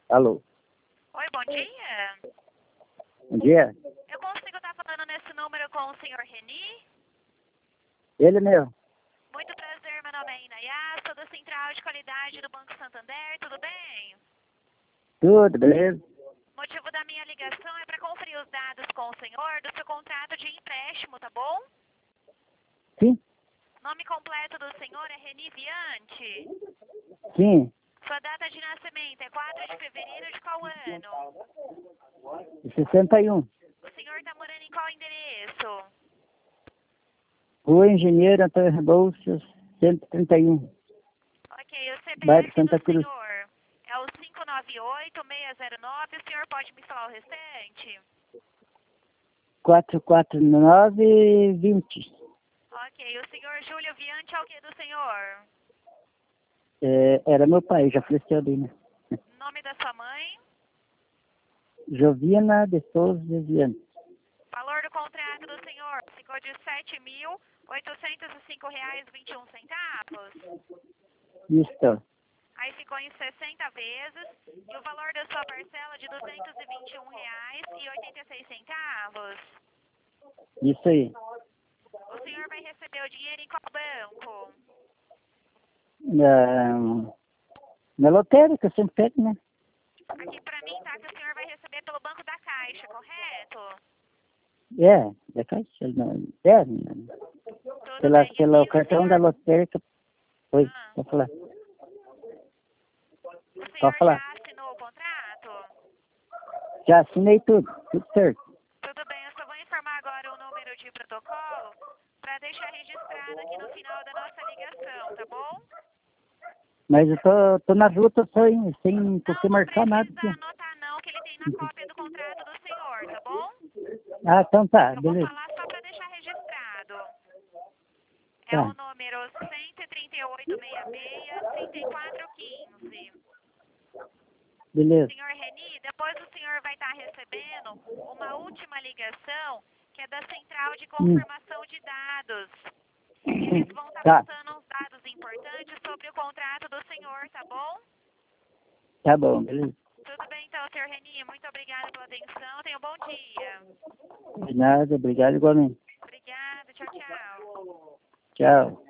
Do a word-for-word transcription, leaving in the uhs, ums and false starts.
Alô. Oi, bom dia. Bom dia. Eu consigo estar falando nesse número com o senhor Reni? Ele mesmo. Muito prazer, meu nome é Inayá, sou da Central de Qualidade do Banco Santander, tudo bem? Tudo, beleza? O motivo da minha ligação é para conferir os dados com o senhor do seu contrato de empréstimo, tá bom? Sim, Nome completo do senhor é Reni Viante. sim. Sua data de nascimento é quatro de fevereiro de qual ano? sessenta e um. O senhor está morando em qual endereço? Rua Engenheiro Antônio Rebouças, cento e trinta e um. Ok, o Bairro C P F Santa do Cruz. senhor é o cinco nove oito, seis zero nove, o senhor pode me falar o restante? quatro quatro nove vinte. Ok, o senhor Júlio Viante é o que do senhor? É, era meu pai, já faleceu ali, né? Nome da sua mãe? Jovina de Souza Viante. Valor do contrato do senhor ficou de sete mil oitocentos e cinco reais e vinte e um centavos. Isso. Aí ficou em sessenta vezes e o valor da sua parcela de duzentos e vinte e um reais e oitenta e seis centavos. Isso aí. O senhor vai receber o dinheiro em qual banco? Na, na lotérica, eu sempre pego, né? Aqui pra mim tá que o senhor vai receber pelo Banco da Caixa, correto? É, da caixa, não. É, não. Tudo Pela, bem. pelo E o cartão senhor, da lotérica. Oi, ah, pode falar. o Pode senhor falar. já assinou o contrato? Já assinei tudo, tudo certo. Tudo bem, eu só vou informar agora o número de protocolo para deixar registrado aqui no final da nossa ligação, tá bom? Mas eu tô, tô na rua, tô só indo, sem Não, você não marcar nada precisa aqui. anotar não, que ele tem na cópia do contrato do senhor, tá bom? Ah, então tá, Eu vou beleza. falar só para deixar registrado. É Tá, o número cento e trinta e oito, sessenta e seis, trinta e quatro, quinze. beleza. Senhor Reni, depois o senhor vai estar recebendo uma última ligação, que é da Central de Hum, Confirmação de Dados. Eles vão estar tá, passando uns dados importantes sobre o contrato do senhor, tá bom? tá bom, beleza. Tudo bem então, senhor Reni. Muito obrigada pela atenção. Tenha um bom dia. De nada, obrigado igualmente. Obrigada. Tchau, tchau. Tchau.